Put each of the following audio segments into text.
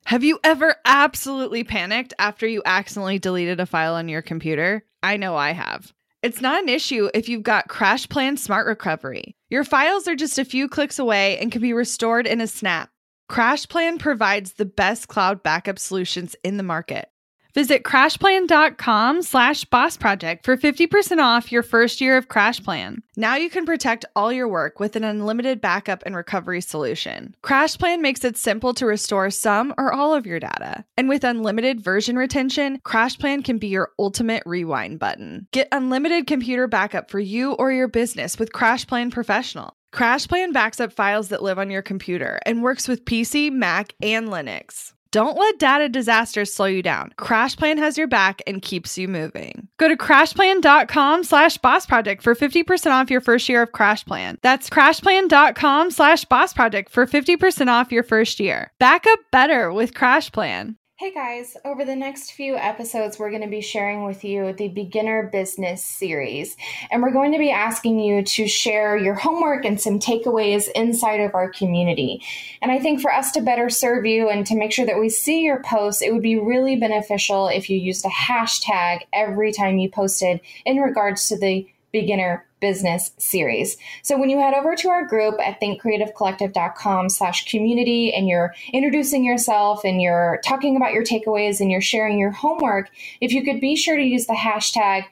Have you ever absolutely panicked after you accidentally deleted a file on your computer? I know I have. It's not an issue if you've got CrashPlan Smart Recovery. Your files are just a few clicks away and can be restored in a snap. CrashPlan provides the best cloud backup solutions in the market. Visit crashplan.com/bossproject for 50% off your first year of CrashPlan. Now you can protect all your work with an unlimited backup and recovery solution. CrashPlan makes it simple to restore some or all of your data. And with unlimited version retention, CrashPlan can be your ultimate rewind button. Get unlimited computer backup for you or your business with CrashPlan Professional. CrashPlan backs up files that live on your computer and works with PC, Mac, and Linux. Don't let data disasters slow you down. CrashPlan has your back and keeps you moving. Go to crashplan.com/bossproject for 50% off your first year of CrashPlan. That's crashplan.com/bossproject for 50% off your first year. Back up better with CrashPlan. Hey guys, over the next few episodes, we're going to be sharing with you the Beginner Business series. And we're going to be asking you to share your homework and some takeaways inside of our community. And I think for us to better serve you and to make sure that we see your posts, it would be really beneficial if you used a hashtag every time you posted in regards to the Beginner Business series. So when you head over to our group at thinkcreativecollective.com/community and you're introducing yourself and you're talking about your takeaways and you're sharing your homework, if you could be sure to use the hashtag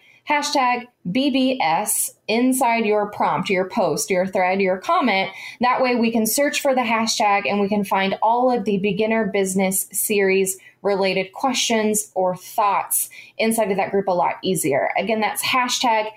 BBS inside your prompt, your post, your thread, your comment. That way we can search for the hashtag and we can find all of the Beginner Business series related questions or thoughts inside of that group a lot easier. Again, that's hashtag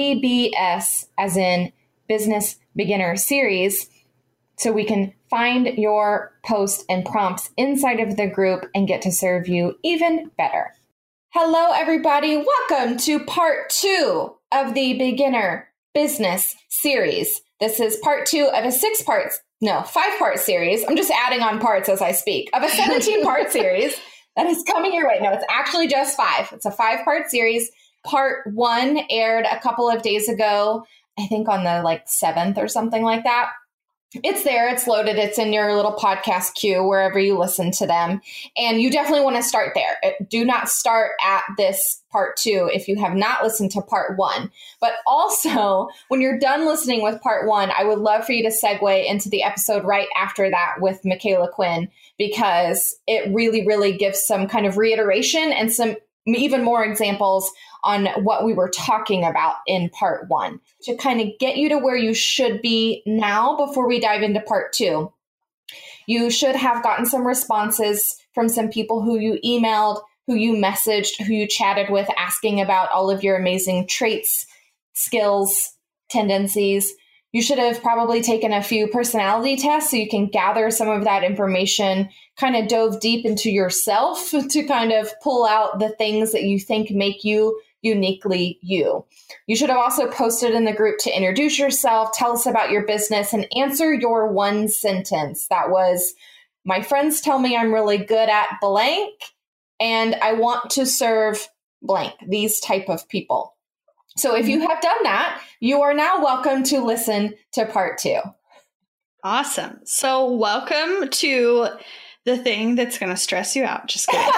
BBS as in Business Beginner Series, so we can find your posts and prompts inside of the group and get to serve you even better. Hello, everybody. Welcome to part 2 of the Beginner Business Series. This is part 2 of a 5-part series. I'm just adding on parts as I speak of a 17-part series that is coming your way. No, it's actually just 5. It's a 5-part series. Part 1 aired a couple of days ago, I think on the 7th or something like that. It's there, it's loaded, it's in your little podcast queue, wherever you listen to them. And you definitely want to start there. Do not start at this part 2 if you have not listened to part 1. But also, when you're done listening with part 1, I would love for you to segue into the episode right after that with Michaela Quinn, because it really, really gives some kind of reiteration and some even more examples on what we were talking about in part 1 to kind of get you to where you should be now before we dive into part 2. You should have gotten some responses from some people who you emailed, who you messaged, who you chatted with, asking about all of your amazing traits, skills, tendencies. You should have probably taken a few personality tests so you can gather some of that information, kind of dove deep into yourself to kind of pull out the things that you think make you uniquely you. You should have also posted in the group to introduce yourself, tell us about your business, and answer your one sentence. That was, my friends tell me I'm really good at blank, and I want to serve blank, these type of people. So if you have done that, you are now welcome to listen to part 2. Awesome. So welcome to the thing that's going to stress you out. Just kidding.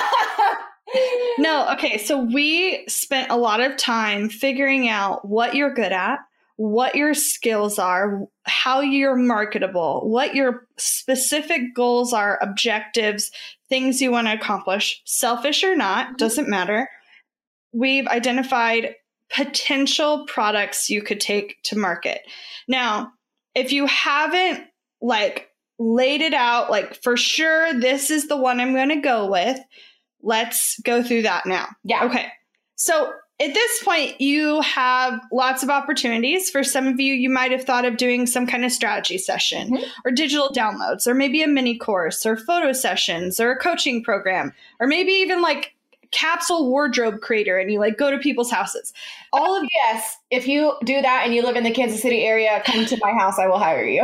No, okay. So we spent a lot of time figuring out what you're good at, what your skills are, how you're marketable, what your specific goals are, objectives, things you want to accomplish, selfish or not, doesn't matter. We've identified potential products you could take to market. Now, if you haven't laid it out, for sure, this is the one I'm going to go with. Let's go through that now. Yeah. Okay. So at this point, you have lots of opportunities. For some of you, you might have thought of doing some kind of strategy session or digital downloads, or maybe a mini course or photo sessions or a coaching program, or maybe even capsule wardrobe creator, and you go to people's houses. All of yes. If you do that and you live in the Kansas City area, come to my house. I will hire you.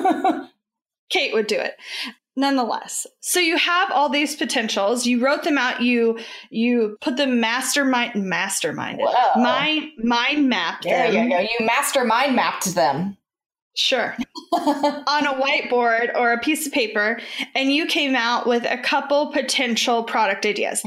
Kate would do it. Nonetheless, so you have all these potentials. You wrote them out. You put them masterminded, mind mapped there them. you go. You mastermind mapped them. Sure. On a whiteboard or a piece of paper, and you came out with a couple potential product ideas.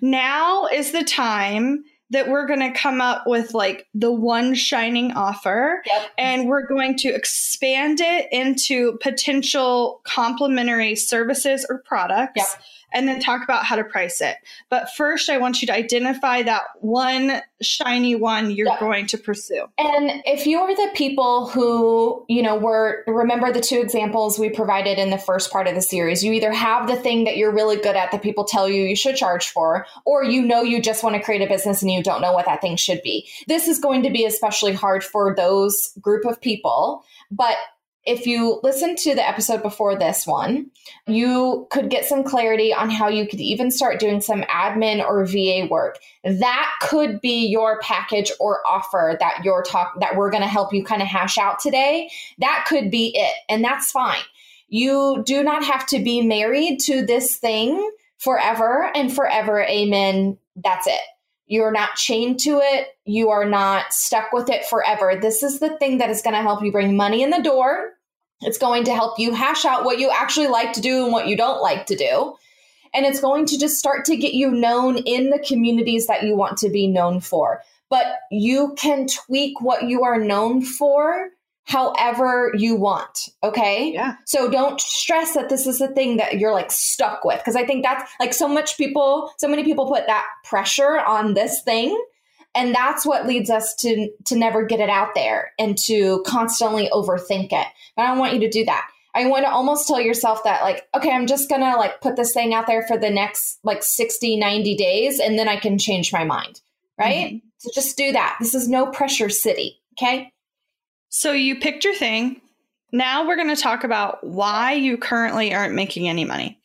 Now is the time that we're going to come up with like the one shining offer, and we're going to expand it into potential complementary services or products, and then talk about how to price it. But first, I want you to identify that one shiny one you're going to pursue. And if you're the people who, remember the 2 examples we provided in the first part of the series, you either have the thing that you're really good at that people tell you should charge for, or you just want to create a business and you don't know what that thing should be. This is going to be especially hard for those group of people. But if you listen to the episode before this one, you could get some clarity on how you could even start doing some admin or VA work. That could be your package or offer that that we're going to help you kind of hash out today. That could be it. And that's fine. You do not have to be married to this thing forever and forever. Amen. That's it. You're not chained to it. You are not stuck with it forever. This is the thing that is going to help you bring money in the door. It's going to help you hash out what you actually like to do and what you don't like to do. And it's going to just start to get you known in the communities that you want to be known for. But you can tweak what you are known for however you want. Okay. Yeah. So don't stress that this is the thing that you're like stuck with. Cause I think that's like so many people put that pressure on this thing. And that's what leads us to never get it out there and to constantly overthink it. But I don't want you to do that. I want to almost tell yourself that like, okay, I'm just going to like put this thing out there for the next like 60, 90 days, and then I can change my mind. Right. So just do that. This is no pressure city. Okay. So you picked your thing. Now we're going to talk about why you currently aren't making any money.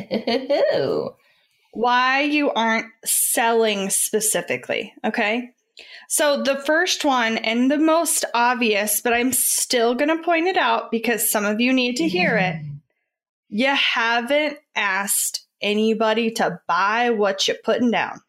Why you aren't selling specifically. Okay. So the first one and the most obvious, but I'm still going to point it out because some of you need to hear it. You haven't asked anybody to buy what you're putting down.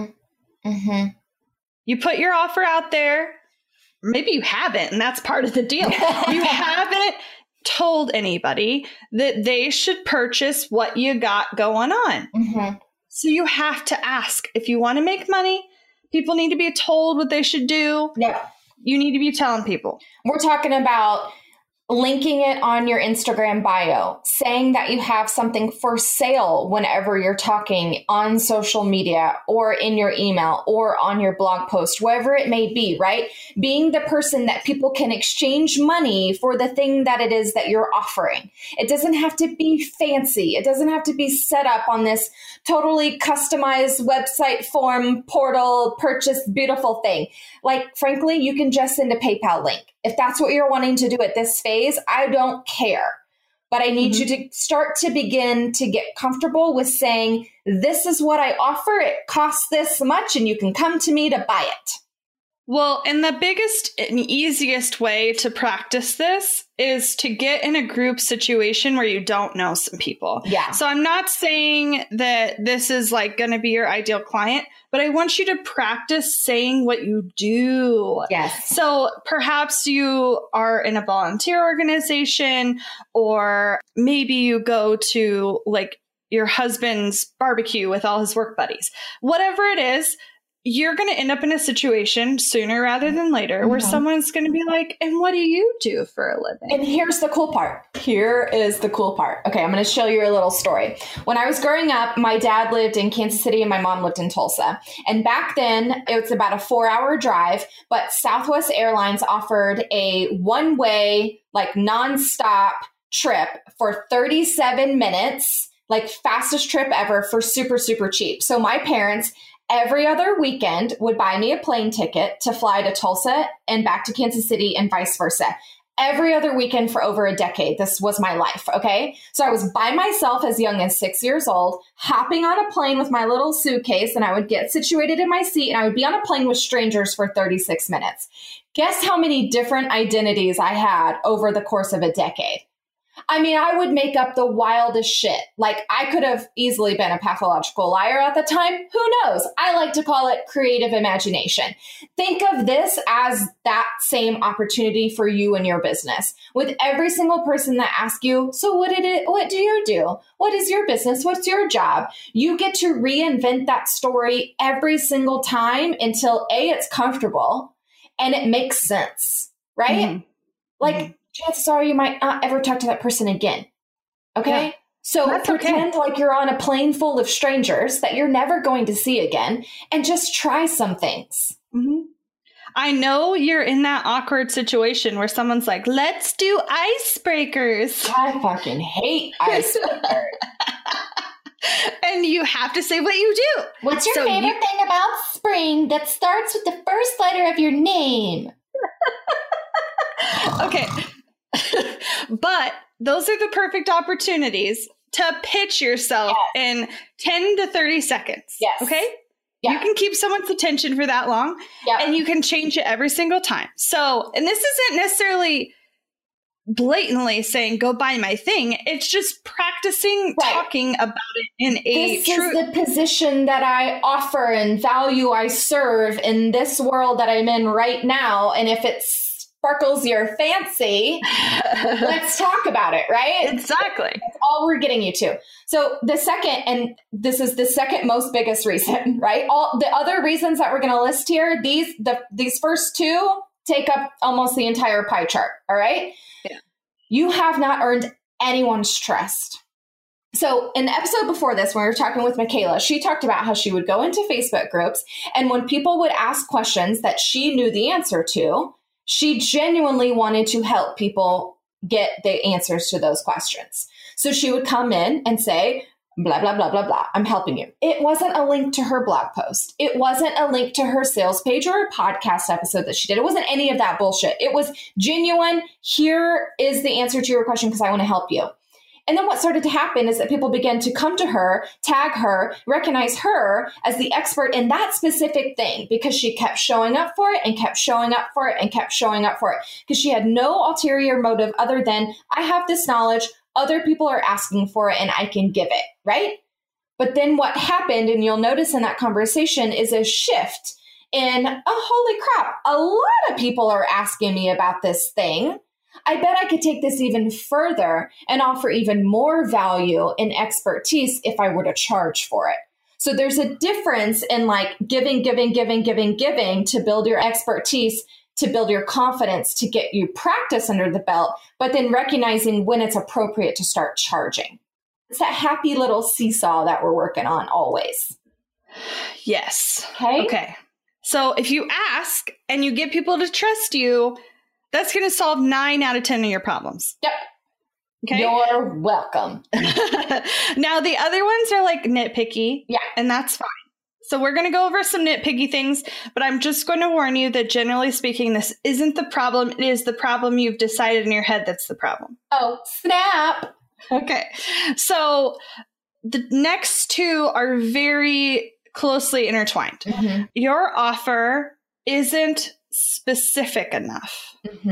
You put your offer out there. Maybe you haven't, and that's part of the deal. You haven't told anybody that they should purchase what you got going on. So you have to ask. If you want to make money, people need to be told what they should do. You need to be telling people. We're talking about linking it on your Instagram bio, saying that you have something for sale whenever you're talking on social media or in your email or on your blog post, wherever it may be, right? Being the person that people can exchange money for the thing that it is that you're offering. It doesn't have to be fancy. It doesn't have to be set up on this totally customized website form, portal, purchase, beautiful thing. Like, frankly, you can just send a PayPal link. If that's what you're wanting to do at this phase, I don't care. But I need you to start to begin to get comfortable with saying, this is what I offer. It costs this much and you can come to me to buy it. Well, and the biggest and easiest way to practice this is to get in a group situation where you don't know some people. Yeah. So I'm not saying that this is like going to be your ideal client, but I want you to practice saying what you do. Yes. So perhaps you are in a volunteer organization, or maybe you go to like your husband's barbecue with all his work buddies. Whatever it is, you're going to end up in a situation sooner rather than later where someone's going to be like, and what do you do for a living? And here's the cool part. Here is the cool part. Okay, I'm going to show you a little story. When I was growing up, my dad lived in Kansas City and my mom lived in Tulsa. And back then, it was about a 4-hour drive, but Southwest Airlines offered a one-way, like nonstop trip for 37 minutes, like fastest trip ever for super, super cheap. So my parents every other weekend would buy me a plane ticket to fly to Tulsa and back to Kansas City and vice versa. Every other weekend for over a decade. This was my life. Okay. So I was by myself as young as 6 years old, hopping on a plane with my little suitcase, and I would get situated in my seat and I would be on a plane with strangers for 36 minutes. Guess how many different identities I had over the course of a decade? I mean, I would make up the wildest shit. Like, I could have easily been a pathological liar at the time. Who knows? I like to call it creative imagination. Think of this as that same opportunity for you and your business. With every single person that asks you, so what do you do? What is your business? What's your job? You get to reinvent that story every single time until A, it's comfortable and it makes sense, right? Mm-hmm. Like, chances are you might not ever talk to that person again. Okay? Yeah. So pretend like you're on a plane full of strangers that you're never going to see again and just try some things. Mm-hmm. I know you're in that awkward situation where someone's like, let's do icebreakers. I fucking hate icebreakers. And you have to say what you do. What's your favorite thing about spring that starts with the first letter of your name? Okay. But those are the perfect opportunities to pitch yourself in 10 to 30 seconds. Yes. Okay? Yeah. You can keep someone's attention for that long and you can change it every single time. So, and this isn't necessarily blatantly saying, go buy my thing. It's just practicing talking about it in a This is the position that I offer and value I serve in this world that I'm in right now. And if it sparkles your fancy, let's talk about it, right? Exactly. That's all we're getting you to. So the second, and this is the second most biggest reason, right? All the other reasons that we're going to list here, these first two take up almost the entire pie chart. All right. Yeah. You have not earned anyone's trust. So in the episode before this, when we were talking with Michaela, she talked about how she would go into Facebook groups, and when people would ask questions that she knew the answer to, she genuinely wanted to help people get the answers to those questions. So she would come in and say, blah, blah, blah, blah, blah. I'm helping you. It wasn't a link to her blog post. It wasn't a link to her sales page or a podcast episode that she did. It wasn't any of that bullshit. It was genuine. Here is the answer to your question because I want to help you. And then what started to happen is that people began to come to her, tag her, recognize her as the expert in that specific thing because she kept showing up for it and kept showing up for it and kept showing up for it because she had no ulterior motive other than I have this knowledge, other people are asking for it and I can give it, right? But then what happened, and you'll notice in that conversation, is a shift in, oh, holy crap, a lot of people are asking me about this thing. I bet I could take this even further and offer even more value and expertise if I were to charge for it. So there's a difference in like giving to build your expertise, to build your confidence, to get you practice under the belt, but then recognizing when it's appropriate to start charging. It's that happy little seesaw that we're working on always. Yes. Okay. So if you ask and you get people to trust you, that's going to solve 9 out of 10 of your problems. Yep. Okay. You're welcome. Now, the other ones are like nitpicky. Yeah. And that's fine. So we're going to go over some nitpicky things, but I'm just going to warn you that generally speaking, this isn't the problem. It is the problem you've decided in your head that's the problem. Oh, snap. Okay. So the next two are very closely intertwined. Mm-hmm. Your offer isn't specific enough,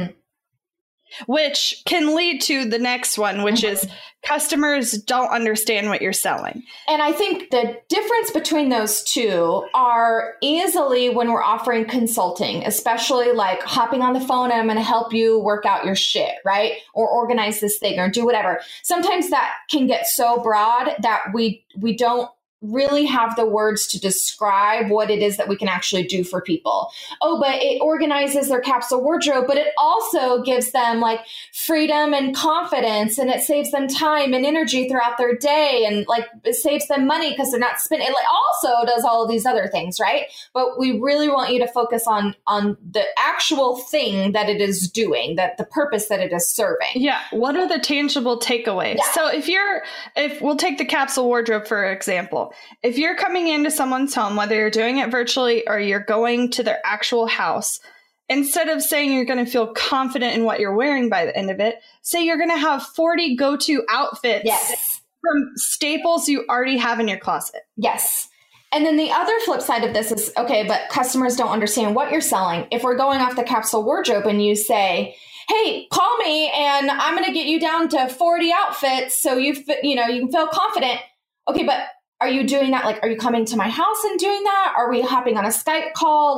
which can lead to the next one, which is customers don't understand what you're selling. And I think the difference between those two are easily when we're offering consulting, especially like hopping on the phone and I'm going to help you work out your shit, right? Or organize this thing or do whatever. Sometimes that can get so broad that we don't really have the words to describe what it is that we can actually do for people. Oh, but it organizes their capsule wardrobe, but it also gives them like freedom and confidence, and it saves them time and energy throughout their day, and like it saves them money because they're not spending. It like also does all of these other things, right? But we really want you to focus on the actual thing that it is doing, that the purpose that it is serving. Yeah. What are the tangible takeaways? Yeah. So if we'll take the capsule wardrobe for example. If you're coming into someone's home, whether you're doing it virtually or you're going to their actual house, instead of saying you're going to feel confident in what you're wearing by the end of it, say you're going to have 40 go-to outfits from staples you already have in your closet. Yes. And then the other flip side of this is, okay, but customers don't understand what you're selling. If we're going off the capsule wardrobe and you say, hey, call me and I'm going to get you down to 40 outfits so you can feel confident. Okay, but are you doing that? Like, are you coming to my house and doing that? Are we hopping on a Skype call?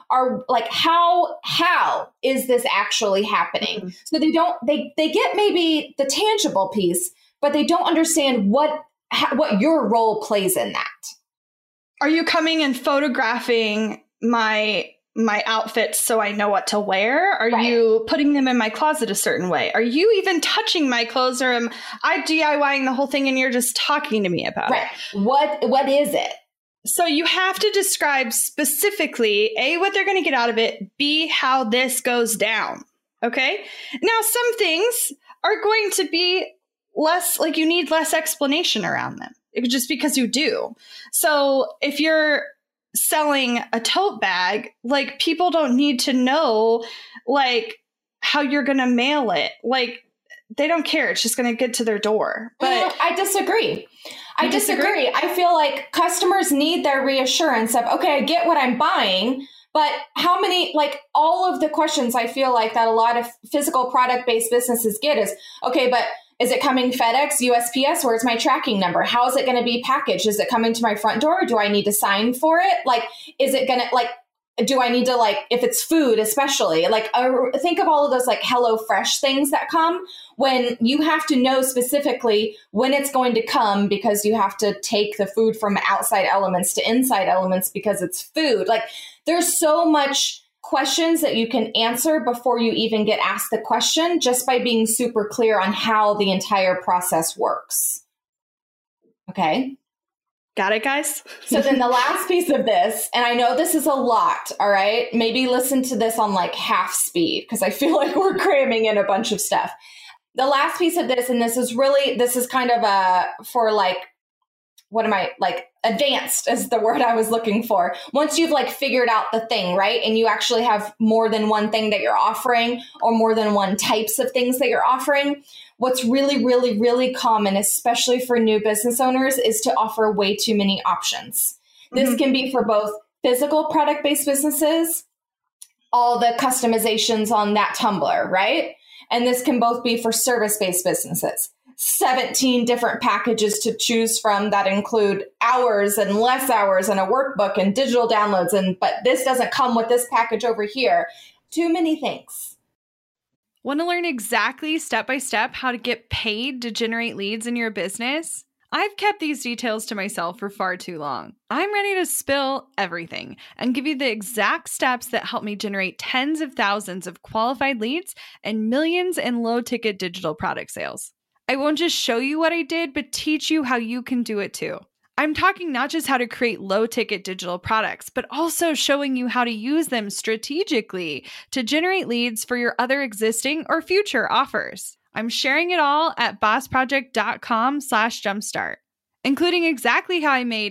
How is this actually happening? Mm-hmm. So they get maybe the tangible piece, but they don't understand what your role plays in that. Are you coming and photographing my outfits so I know what to wear? Are you putting them in my closet a certain way? Are you even touching my clothes, or am I DIYing the whole thing and you're just talking to me about it? What is it? So you have to describe specifically, A, what they're going to get out of it, B, how this goes down. Okay? Now, some things are going to be less, like you need less explanation around them, just because you do. So if you're selling a tote bag, like people don't need to know like how you're going to mail it. Like they don't care. It's just going to get to their door. But I disagree. I disagree. I feel like customers need their reassurance of, okay, I get what I'm buying, but how many, like all of the questions I feel like that a lot of physical product-based businesses get is, okay, but is it coming FedEx, USPS? Where's my tracking number? How is it going to be packaged? Is it coming to my front door? Do I need to sign for it? Like, is it going to, like, do I need to, like, if it's food, especially, like, think of all of those, like, HelloFresh things that come when you have to know specifically when it's going to come because you have to take the food from outside elements to inside elements because it's food. Like, there's so much questions that you can answer before you even get asked the question just by being super clear on how the entire process works. Okay. Got it, guys? So then the last piece of this, and I know this is a lot, all right? Maybe listen to this on like half speed because I feel like we're cramming in a bunch of stuff. The last piece of this, and this is kind of for like, advanced is the word I was looking for. Once you've like figured out the thing, right? And you actually have more than one thing that you're offering or more than one types of things that you're offering. What's really, really, really common, especially for new business owners, is to offer way too many options. This can be for both physical product-based businesses, all the customizations on that tumbler, right? And this can both be for service-based businesses. 17 different packages to choose from that include hours and less hours and a workbook and digital downloads. But this doesn't come with this package over here. Too many things. Want to learn exactly step-by-step how to get paid to generate leads in your business? I've kept these details to myself for far too long. I'm ready to spill everything and give you the exact steps that help me generate tens of thousands of qualified leads and millions in low-ticket digital product sales. I won't just show you what I did, but teach you how you can do it too. I'm talking not just how to create low-ticket digital products, but also showing you how to use them strategically to generate leads for your other existing or future offers. I'm sharing it all at bossproject.com/jumpstart, including exactly how I made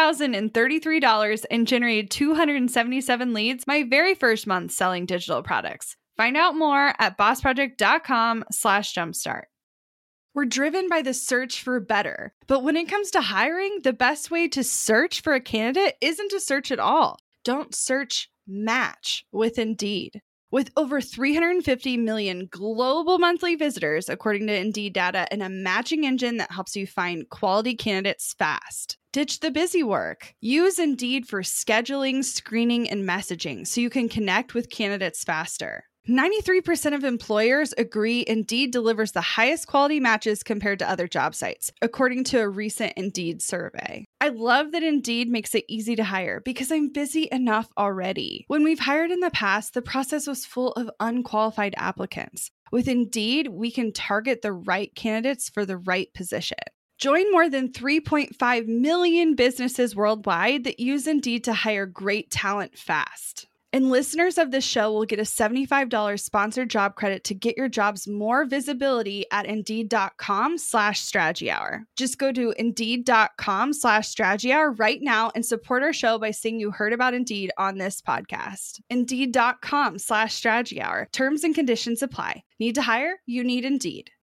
$8,033 and generated 277 leads my very first month selling digital products. Find out more at bossproject.com/jumpstart. We're driven by the search for better. But when it comes to hiring, the best way to search for a candidate isn't to search at all. Don't search, match with Indeed. With over 350 million global monthly visitors, according to Indeed data, and a matching engine that helps you find quality candidates fast. Ditch the busy work. Use Indeed for scheduling, screening, and messaging so you can connect with candidates faster. 93% of employers agree Indeed delivers the highest quality matches compared to other job sites, according to a recent Indeed survey. I love that Indeed makes it easy to hire because I'm busy enough already. When we've hired in the past, the process was full of unqualified applicants. With Indeed, we can target the right candidates for the right position. Join more than 3.5 million businesses worldwide that use Indeed to hire great talent fast. And listeners of this show will get a $75 sponsored job credit to get your jobs more visibility at Indeed.com/Strategy Hour. Just go to Indeed.com/Strategy Hour right now and support our show by saying you heard about Indeed on this podcast. Indeed.com/Strategy Hour. Terms and conditions apply. Need to hire? You need Indeed.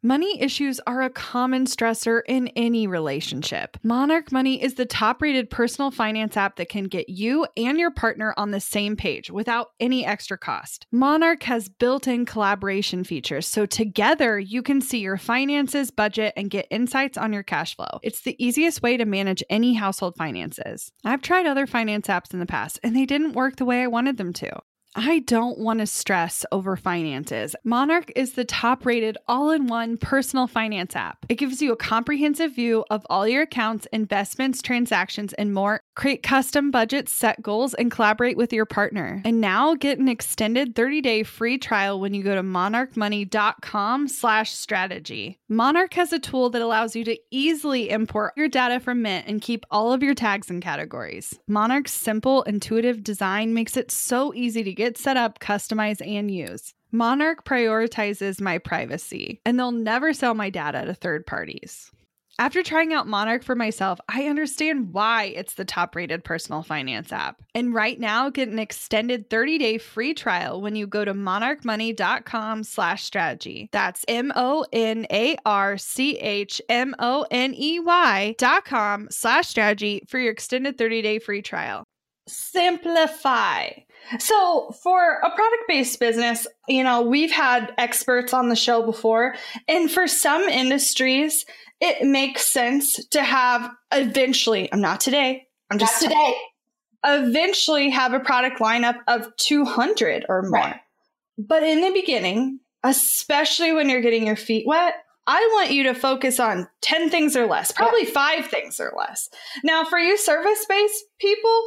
Money issues are a common stressor in any relationship. Monarch Money is the top-rated personal finance app that can get you and your partner on the same page without any extra cost. Monarch has built-in collaboration features, so together you can see your finances, budget, and get insights on your cash flow. It's the easiest way to manage any household finances. I've tried other finance apps in the past, and they didn't work the way I wanted them to. I don't want to stress over finances. Monarch is the top-rated all-in-one personal finance app. It gives you a comprehensive view of all your accounts, investments, transactions, and more. Create custom budgets, set goals, and collaborate with your partner. And now get an extended 30-day free trial when you go to monarchmoney.com/strategy. Monarch has a tool that allows you to easily import your data from Mint and keep all of your tags and categories. Monarch's simple, intuitive design makes it so easy to get set up, customize, and use. Monarch prioritizes my privacy, and they'll never sell my data to third parties. After trying out Monarch for myself, I understand why it's the top-rated personal finance app. And right now, get an extended 30-day free trial when you go to monarchmoney.com/strategy. That's monarchmoney.com/strategy for your extended 30-day free trial. Simplify. So for a product-based business, we've had experts on the show before, and for some industries, it makes sense to have eventually eventually have a product lineup of 200 or more. Right. But in the beginning, especially when you're getting your feet wet, I want you to focus on 10 things or less, probably 5 things or less. Now, for you service-based people,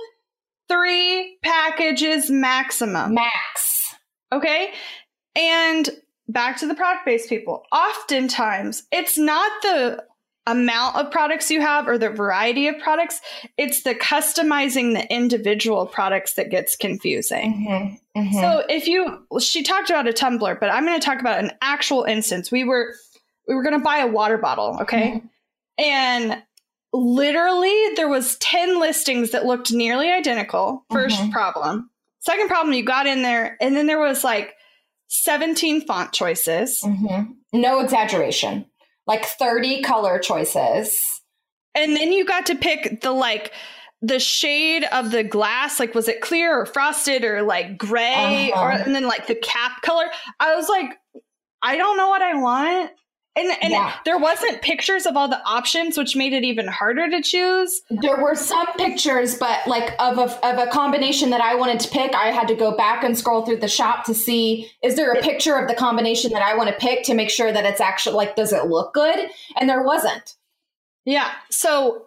3 packages maximum. Max. Okay? And back to the product-based people. Oftentimes, it's not the amount of products you have or the variety of products. It's the customizing the individual products that gets confusing. So she talked about a tumbler, but I'm going to talk about an actual instance. We were going to buy a water bottle, okay? And literally there was 10 listings that looked nearly identical. First problem. Second problem, you got in there and then there was like 17 font choices. No exaggeration. Like 30 color choices. And then you got to pick the shade of the glass. Like, was it clear or frosted or like gray? And then like the cap color. I was like, I don't know what I want. And there wasn't pictures of all the options, which made it even harder to choose. There were some pictures, but like of a combination that I wanted to pick, I had to go back and scroll through the shop to see, is there a picture of the combination that I want to pick to make sure that it's actually like, does it look good? And there wasn't. Yeah. So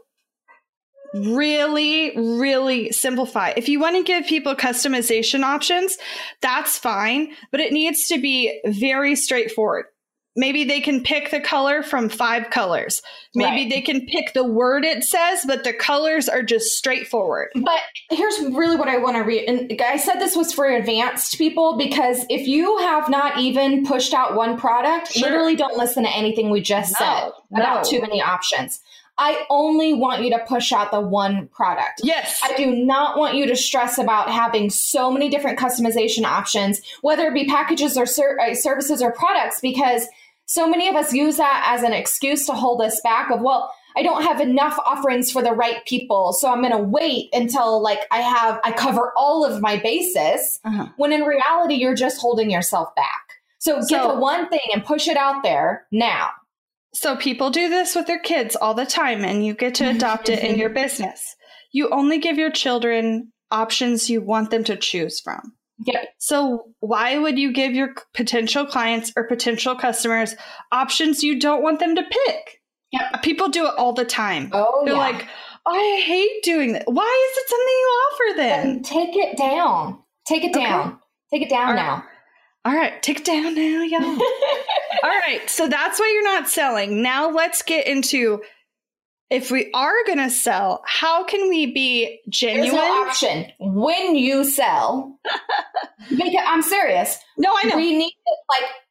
really, really simplify. If you want to give people customization options, that's fine, but it needs to be very straightforward. Maybe they can pick the color from 5 colors. Maybe they can pick the word it says, but the colors are just straightforward. But here's really what I want to read. And I said this was for advanced people, because if you have not even pushed out one product, literally don't listen to anything we just said about too many options. I only want you to push out the one product. Yes. I do not want you to stress about having so many different customization options, whether it be packages or services or products, because so many of us use that as an excuse to hold us back of, well, I don't have enough offerings for the right people, so I'm going to wait until like I cover all of my bases, when in reality, you're just holding yourself back. So get the one thing and push it out there now. So people do this with their kids all the time, and you get to adopt it in your business. You only give your children options you want them to choose from. Yep. So why would you give your potential clients or potential customers options you don't want them to pick? Yep. People do it all the time. They're like, I hate doing that. Why is it something you offer then? Take it down. Take it down. Okay. Take it down now. All right. Take it down now, y'all. All right. So that's why you're not selling. Now let's get into, if we are going to sell, how can we be genuine? There's no option when you sell. Because I'm serious. No, I know. We need to, like,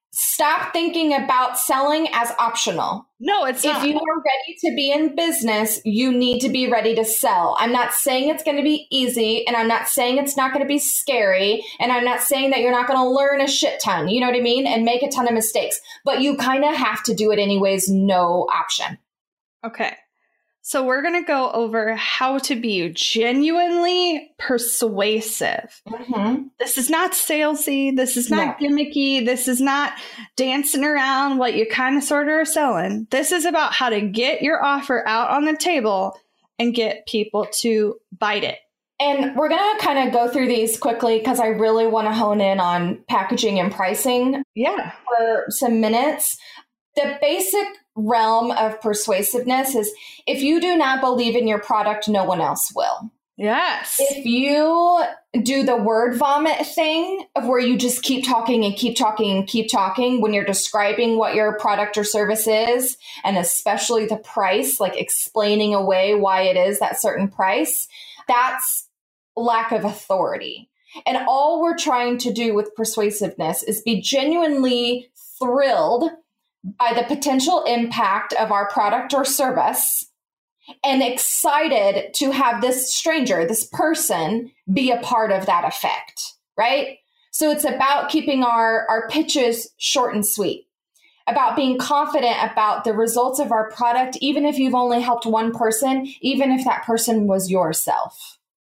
Stop thinking about selling as optional. No, it's not. If you are ready to be in business, you need to be ready to sell. I'm not saying it's going to be easy, and I'm not saying it's not going to be scary, and I'm not saying that you're not going to learn a shit ton, you know what I mean, and make a ton of mistakes. But you kind of have to do it anyways, no option. Okay. So we're going to go over how to be genuinely persuasive. Mm-hmm. This is not salesy. This is not gimmicky. This is not dancing around what you kind of sort of are selling. This is about how to get your offer out on the table and get people to bite it. And we're going to kind of go through these quickly because I really want to hone in on packaging and pricing for some minutes. The basic realm of persuasiveness is if you do not believe in your product, no one else will. Yes. If you do the word vomit thing of where you just keep talking and keep talking and keep talking when you're describing what your product or service is, and especially the price, like explaining away why it is that certain price, that's lack of authority. And all we're trying to do with persuasiveness is be genuinely thrilled by the potential impact of our product or service and excited to have this stranger, this person, be a part of that effect, right? So it's about keeping our pitches short and sweet, about being confident about the results of our product, even if you've only helped one person, even if that person was yourself.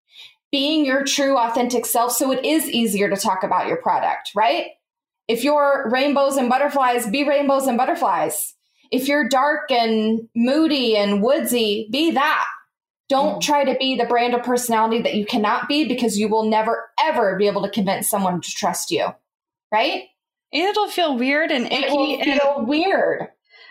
Being your true, authentic self, so it is easier to talk about your product, right? If you're rainbows and butterflies, be rainbows and butterflies. If you're dark and moody and woodsy, be that. Don't try to be the brand of personality that you cannot be, because you will never, ever be able to convince someone to trust you, right? And it'll feel weird and icky. It will feel weird.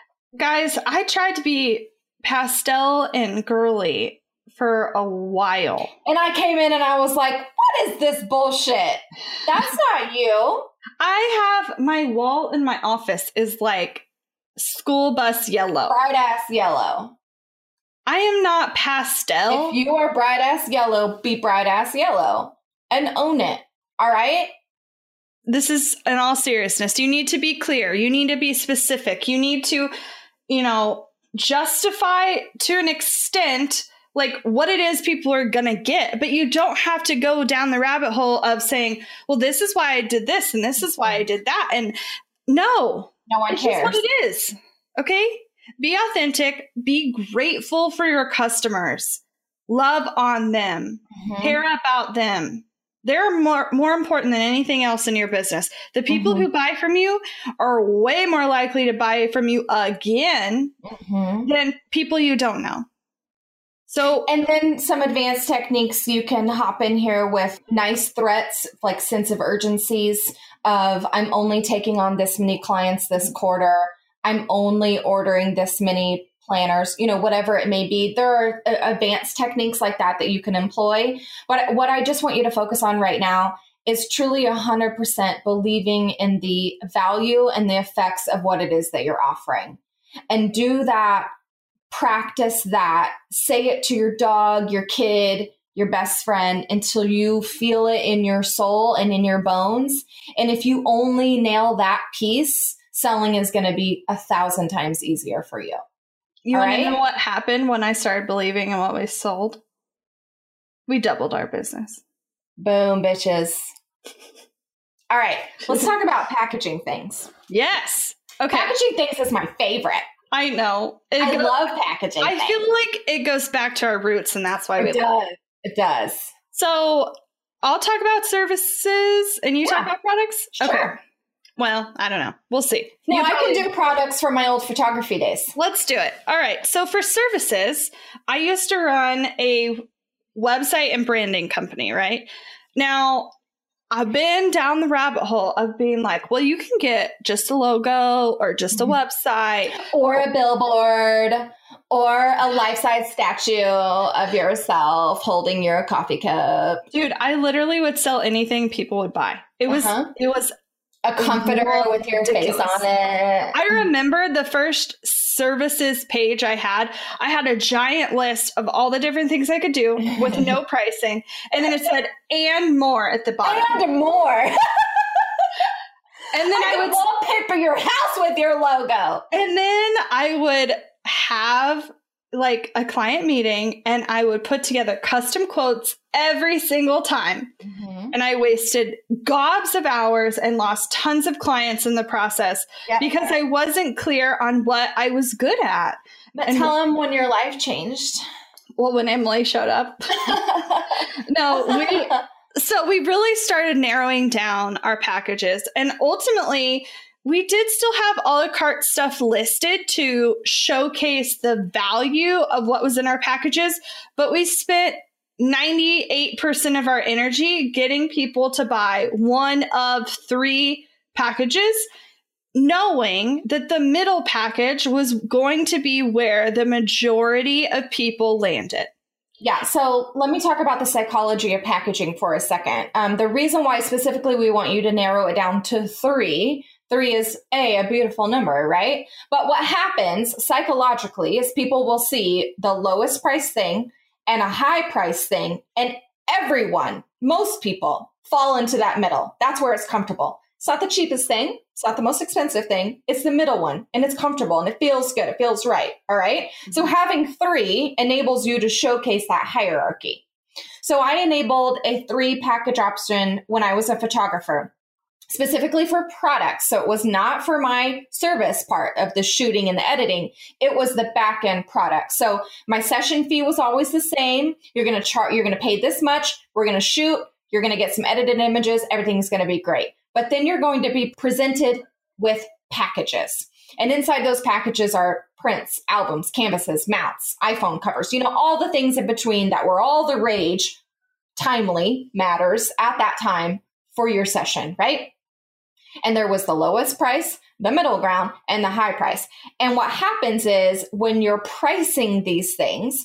Guys, I tried to be pastel and girly for a while. And I came in and I was like, what is this bullshit? That's not you. I have my wall in my office is like school bus yellow. Bright ass yellow. I am not pastel. If you are bright ass yellow, be bright ass yellow and own it. All right? This is in all seriousness. You need to be clear. You need to be specific. You need to, justify to an extent like what it is people are going to get, but you don't have to go down the rabbit hole of saying, well, this is why I did this and this is why I did that. And no one cares. It's what it is. Okay. Be authentic, be grateful for your customers, love on them, care about them. They're more important than anything else in your business. The people who buy from you are way more likely to buy from you again than people you don't know. So, and then some advanced techniques you can hop in here with nice threats, like sense of urgencies of I'm only taking on this many clients this quarter. I'm only ordering this many planners, whatever it may be. There are advanced techniques like that you can employ. But what I just want you to focus on right now is truly 100% believing in the value and the effects of what it is that you're offering. And do that. Practice that. Say it to your dog, your kid, your best friend until you feel it in your soul and in your bones. And if you only nail that piece, selling is going to be 1,000 times easier for you. You want to know what happened when I started believing in what we sold? We doubled our business. Boom, bitches. All right. Let's talk about packaging things. Yes. Okay. Packaging things is my favorite. I know. I love packaging. I feel like it goes back to our roots, and that's why we love it. It does. So I'll talk about services, and you talk about products? Sure. Okay. Well, I don't know. We'll see. No, I can do products from my old photography days. Let's do it. All right. So for services, I used to run a website and branding company, right? Now, I've been down the rabbit hole of being like, well, you can get just a logo or just a website. Or a billboard or a life-size statue of yourself holding your coffee cup. Dude, I literally would sell anything people would buy. It was a comforter with your face on it. I remember the first services page I had a giant list of all the different things I could do with no pricing. And then it said, and more at the bottom. And more. And then I would wallpaper your house with your logo. And then I would have like a client meeting and I would put together custom quotes every single time. Mm-hmm. And I wasted gobs of hours and lost tons of clients in the process because I wasn't clear on what I was good at. But tell them when your life changed. Well, when Emily showed up. So we really started narrowing down our packages. And ultimately, we did still have a la carte stuff listed to showcase the value of what was in our packages. But we spent 98% of our energy getting people to buy one of 3 packages, knowing that the middle package was going to be where the majority of people landed. Yeah. So let me talk about the psychology of packaging for a second. The reason why specifically we want you to narrow it down to 3 is a beautiful number, right? But what happens psychologically is people will see the lowest price thing and a high price thing, and everyone, most people fall into that middle. That's where it's comfortable. It's not the cheapest thing. It's not the most expensive thing. It's the middle one, and it's comfortable and it feels good. It feels right. All right. Mm-hmm. So having 3 enables you to showcase that hierarchy. So I enabled a 3 package option when I was a photographer, specifically for products. So it was not for my service part of the shooting and the editing. It was the back end product. So my session fee was always the same. You're going to pay this much. We're going to shoot. You're going to get some edited images. Everything's going to be great. But then you're going to be presented with packages. And inside those packages are prints, albums, canvases, mounts, iPhone covers, all the things in between that were all the rage, timely matters at that time for your session, right? And there was the lowest price, the middle ground, and the high price. And what happens is when you're pricing these things,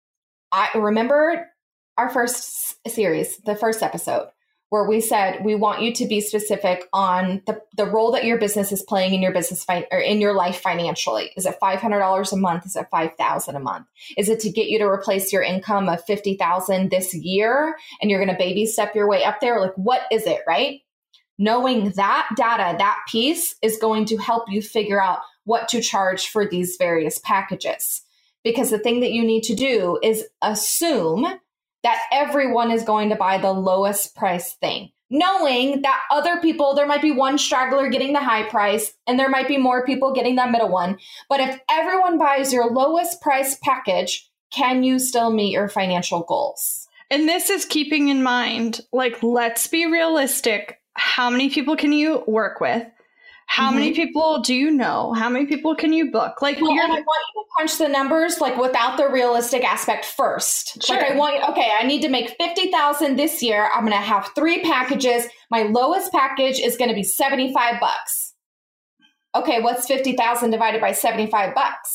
I remember our first series, the first episode, where we said we want you to be specific on the role that your business is playing in your business or in your life financially. Is it $500 a month? Is it $5,000 a month? Is it to get you to replace your income of $50,000 this year and you're going to baby step your way up there? Like, what is it, right? Knowing that data, that piece is going to help you figure out what to charge for these various packages. Because the thing that you need to do is assume that everyone is going to buy the lowest price thing, knowing that other people, there might be one straggler getting the high price and there might be more people getting that middle one. But if everyone buys your lowest price package, can you still meet your financial goals? And this is keeping in mind, like, let's be realistic. How many people can you work with? How many people do you know? How many people can you book? Like, well, I want you to crunch the numbers, like, without the realistic aspect first. Sure. Like, I need to make $50,000 this year. I'm going to have 3 packages. My lowest package is going to be $75. Okay, what's 50,000 divided by $75?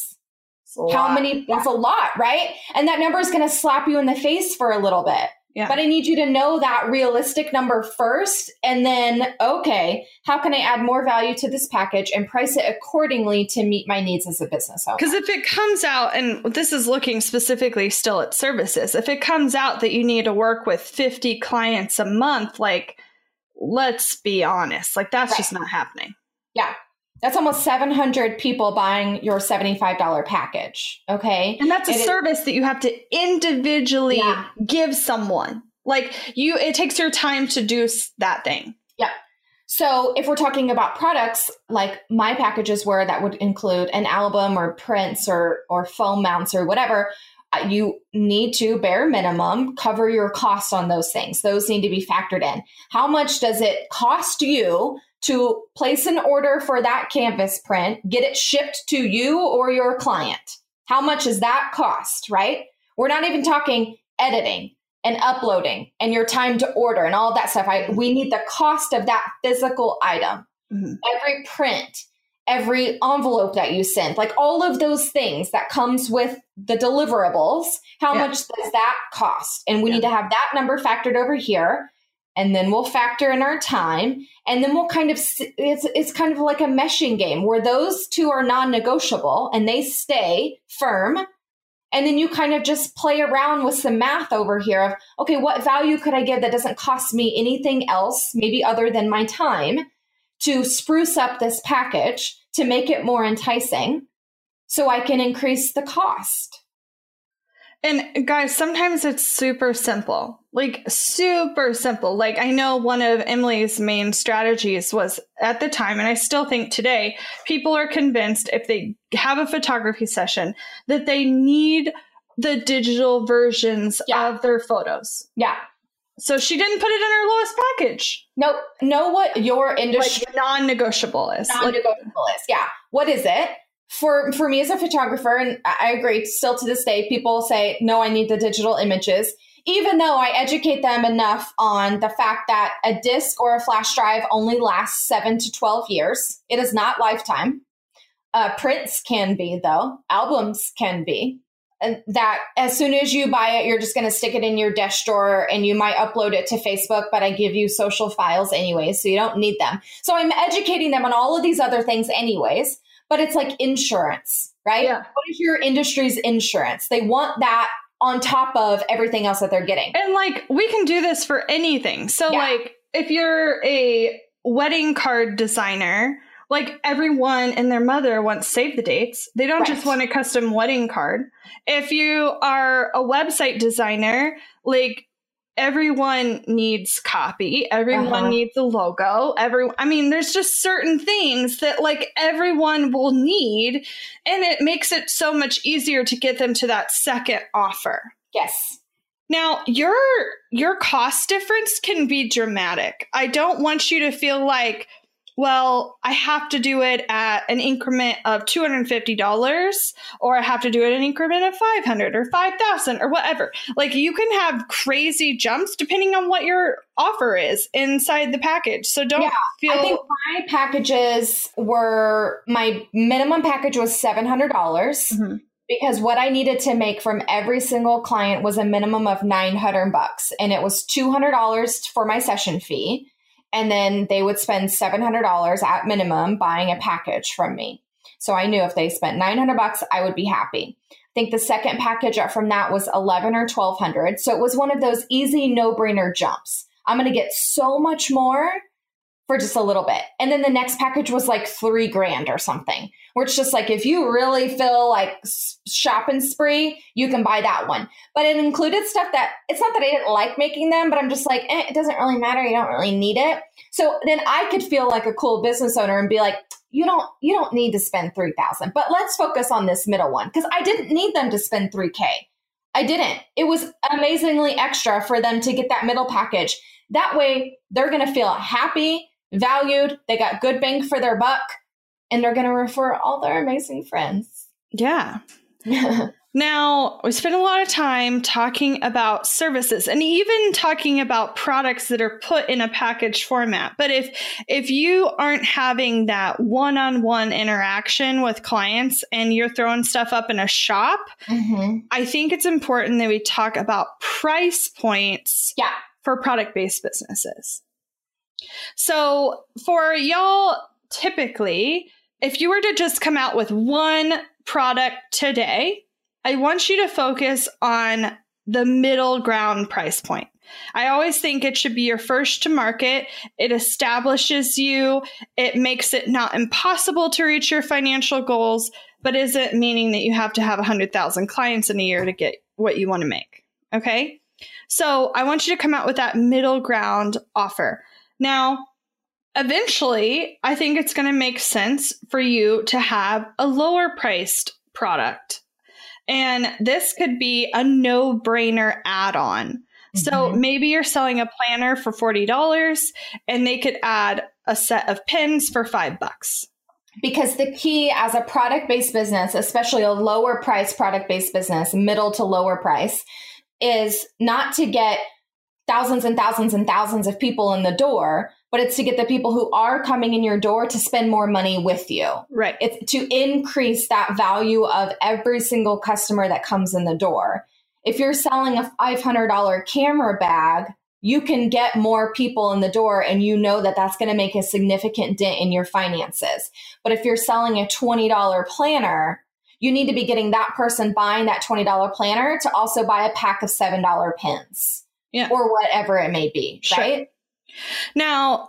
How many? That's a lot, right? And that number is going to slap you in the face for a little bit. Yeah. But I need you to know that realistic number first. And then, okay, how can I add more value to this package and price it accordingly to meet my needs as a business owner? Because if it comes out, and this is looking specifically still at services, if it comes out that you need to work with 50 clients a month, like, let's be honest, like, that's just not happening. Yeah. That's almost 700 people buying your $75 package. Okay. And that's a service that you have to individually give someone. Like, it takes your time to do that thing. Yeah. So if we're talking about products, like my packages where that would include an album or prints or foam mounts or whatever, you need to bare minimum cover your costs on those things. Those need to be factored in. How much does it cost you to place an order for that canvas print, get it shipped to you or your client? How much does that cost, right? We're not even talking editing and uploading and your time to order and all of that stuff. We need the cost of that physical item. Mm-hmm. Every print, every envelope that you send, like all of those things that comes with the deliverables, how much does that cost? And we need to have that number factored over here. And then we'll factor in our time. And then we'll kind of, it's kind of like a meshing game where those two are non-negotiable and they stay firm. And then you kind of just play around with some math over here of, okay, what value could I give that doesn't cost me anything else, maybe other than my time, to spruce up this package to make it more enticing so I can increase the cost. And guys, sometimes it's super simple, like super simple. Like I know one of Emily's main strategies was at the time, and I still think today, people are convinced if they have a photography session that they need the digital versions of their photos. Yeah. So she didn't put it in her lowest package. Nope. Know what your industry non-negotiable is. Non-negotiable is. Yeah. What is it? For me as a photographer, and I agree, still to this day, people say, no, I need the digital images, even though I educate them enough on the fact that a disc or a flash drive only lasts 7 to 12 years. It is not lifetime. Prints can be, though. Albums can be. And that as soon as you buy it, you're just going to stick it in your desk drawer and you might upload it to Facebook, but I give you social files anyways, so you don't need them. So I'm educating them on all of these other things anyways. But it's like insurance, right? Yeah. What is your industry's insurance? They want that on top of everything else that they're getting. And like, we can do this for anything. So like, if you're a wedding card designer, like everyone and their mother wants save the dates. They don't just want a custom wedding card. If you are a website designer, like everyone needs copy. Everyone needs a logo. There's just certain things that like everyone will need, and it makes it so much easier to get them to that second offer. Yes. Now, your cost difference can be dramatic. I don't want you to feel like, well, I have to do it at an increment of $250, or I have to do it at an increment of $500 or $5,000 or whatever. Like you can have crazy jumps depending on what your offer is inside the package. So don't feel. I think my packages my minimum package was $700 because what I needed to make from every single client was a minimum of $900, and it was $200 for my session fee. And then they would spend $700 at minimum buying a package from me. So I knew if they spent $900, I would be happy. I think the second package up from that was $1,100 or $1,200. So it was one of those easy no-brainer jumps. I'm going to get so much more for just a little bit. And then the next package was like $3,000 or something, where it's just like, if you really feel like shopping spree, you can buy that one. But it included stuff that it's not that I didn't like making them, but I'm just like, it doesn't really matter. You don't really need it. So then I could feel like a cool business owner and be like, you don't need to spend $3,000, but let's focus on this middle one. Cause I didn't need them to spend $3,000. I didn't. It was amazingly extra for them to get that middle package. That way they're going to feel happy, valued, they got good bang for their buck, and they're going to refer all their amazing friends. Yeah. Now, we spent a lot of time talking about services and even talking about products that are put in a package format. But if you aren't having that one-on-one interaction with clients and you're throwing stuff up in a shop, I think it's important that we talk about price points for product-based businesses. So for y'all, typically, if you were to just come out with one product today, I want you to focus on the middle ground price point. I always think it should be your first to market. It establishes you. It makes it not impossible to reach your financial goals, but isn't meaning that you have to have 100,000 clients in a year to get what you want to make. Okay? So I want you to come out with that middle ground offer. Now, eventually, I think it's going to make sense for you to have a lower priced product. And this could be a no-brainer add-on. So maybe you're selling a planner for $40 and they could add a set of pins for $5. Because the key as a product-based business, especially a lower price product-based business, middle to lower price, is not to get thousands and thousands and thousands of people in the door, but it's to get the people who are coming in your door to spend more money with you. Right. It's to increase that value of every single customer that comes in the door. If you're selling a $500 camera bag, you can get more people in the door and you know that that's going to make a significant dent in your finances. But if you're selling a $20 planner, you need to be getting that person buying that $20 planner to also buy a pack of $7 pins. Yeah. Or whatever it may be, right? Now,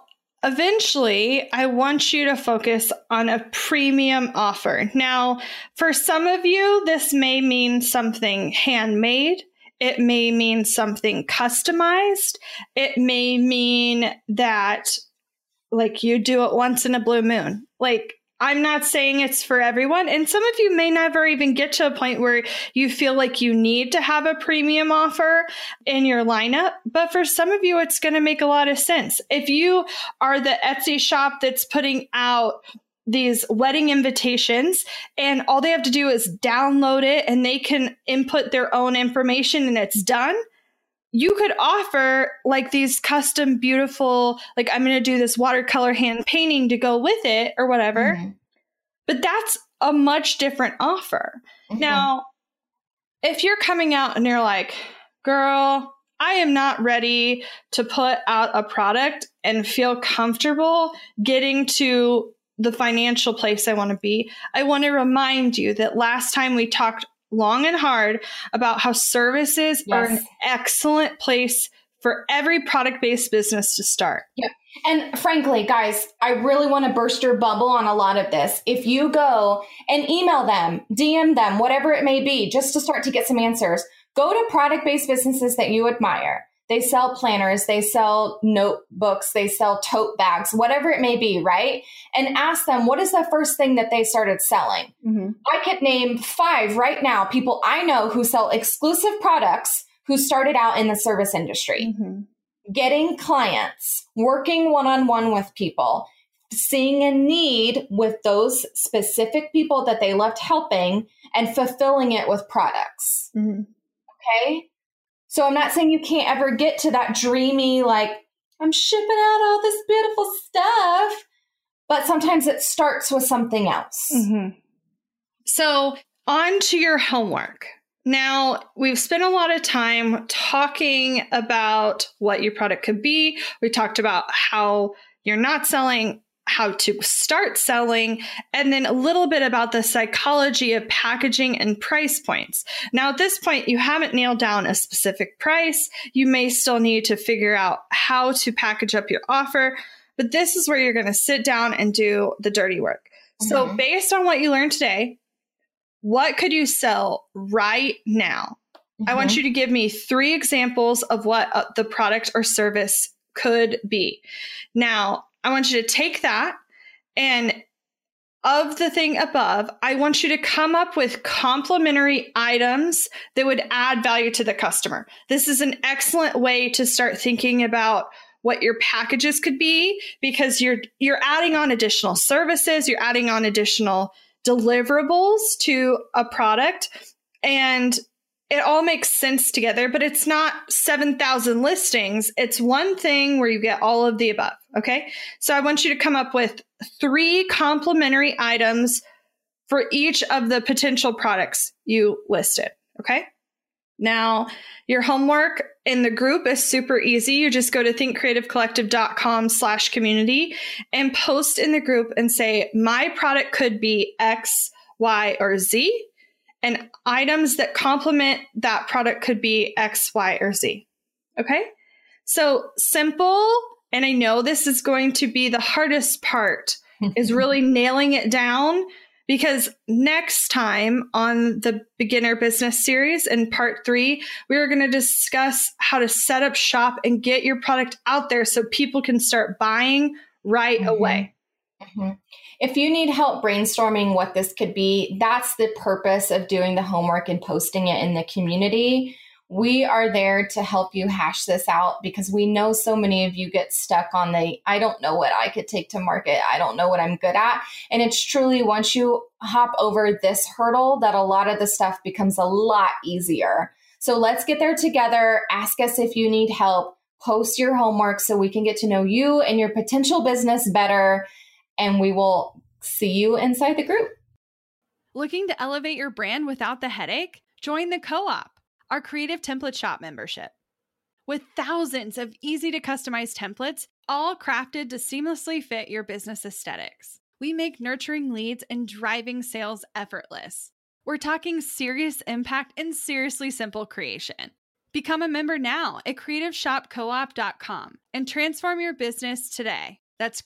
eventually, I want you to focus on a premium offer. Now, for some of you, this may mean something handmade. It may mean something customized. It may mean that, like, you do it once in a blue moon. Like, I'm not saying it's for everyone. And some of you may never even get to a point where you feel like you need to have a premium offer in your lineup. But for some of you, it's going to make a lot of sense. If you are the Etsy shop that's putting out these wedding invitations and all they have to do is download it and they can input their own information and it's done, you could offer like these custom, beautiful, like, I'm going to do this watercolor hand painting to go with it or whatever. Mm-hmm. But that's a much different offer. Mm-hmm. Now, if you're coming out and you're like, girl, I am not ready to put out a product and feel comfortable getting to the financial place I want to be, I want to remind you that last time we talked long and hard about how services are an excellent place for every product-based business to start. Yeah. And frankly, guys, I really want to burst your bubble on a lot of this. If you go and email them, DM them, whatever it may be, just to start to get some answers, go to product-based businesses that you admire. They sell planners, they sell notebooks, they sell tote bags, whatever it may be, right? And ask them, what is the first thing that they started selling? Mm-hmm. I could name 5 right now, people I know who sell exclusive products who started out in the service industry, mm-hmm. getting clients, working one-on-one with people, seeing a need with those specific people that they loved helping and fulfilling it with products. Mm-hmm. Okay? So I'm not saying you can't ever get to that dreamy, like, I'm shipping out all this beautiful stuff, but sometimes it starts with something else. Mm-hmm. So on to your homework. Now, we've spent a lot of time talking about what your product could be. We talked about how you're not selling, how to start selling, and then a little bit about the psychology of packaging and price points. Now, at this point, you haven't nailed down a specific price. You may still need to figure out how to package up your offer, but this is where you're going to sit down and do the dirty work. Mm-hmm. So based on what you learned today, what could you sell right now? Mm-hmm. I want you to give me 3 examples of what the product or service could be. Now, I want you to take that, and of the thing above, I want you to come up with complementary items that would add value to the customer. This is an excellent way to start thinking about what your packages could be, because you're adding on additional services, you're adding on additional deliverables to a product, and it all makes sense together, but it's not 7,000 listings. It's one thing where you get all of the above. Okay. So I want you to come up with 3 complementary items for each of the potential products you listed. Okay. Now, your homework in the group is super easy. You just go to thinkcreativecollective.com/community and post in the group and say, my product could be X, Y, or Z. And items that complement that product could be X, Y, or Z. Okay? So simple. And I know this is going to be the hardest part, is really nailing it down, because next time on the Beginner Business Series in part 3, we are going to discuss how to set up shop and get your product out there so people can start buying right mm-hmm. away. Mm-hmm. If you need help brainstorming what this could be, that's the purpose of doing the homework and posting it in the community. We are there to help you hash this out, because we know so many of you get stuck on I don't know what I could take to market. I don't know what I'm good at. And it's truly, once you hop over this hurdle, that a lot of the stuff becomes a lot easier. So let's get there together. Ask us if you need help. Post your homework so we can get to know you and your potential business better. And we will see you inside the group. Looking to elevate your brand without the headache? Join the Co-op, our creative template shop membership. With thousands of easy to customize templates, all crafted to seamlessly fit your business aesthetics, we make nurturing leads and driving sales effortless. We're talking serious impact and seriously simple creation. Become a member now at creativeshopcoop.com and transform your business today. That's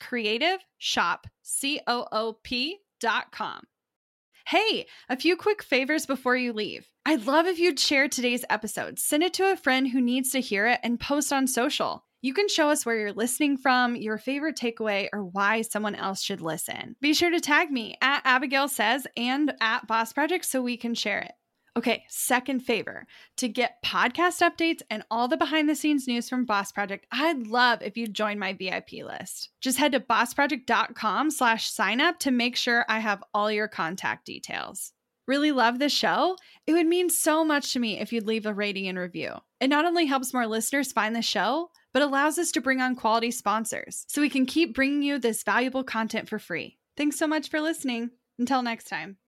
creativeshopcoop.com. Hey, a few quick favors before you leave. I'd love if you'd share today's episode, send it to a friend who needs to hear it, and post on social. You can show us where you're listening from, your favorite takeaway, or why someone else should listen. Be sure to tag me at Abigail Says and at Boss Project so we can share it. Okay, second favor. To get podcast updates and all the behind the scenes news from Boss Project, I'd love if you'd join my VIP list. Just head to bossproject.com/sign up to make sure I have all your contact details. Really love the show? It would mean so much to me if you'd leave a rating and review. It not only helps more listeners find the show, but allows us to bring on quality sponsors so we can keep bringing you this valuable content for free. Thanks so much for listening. Until next time.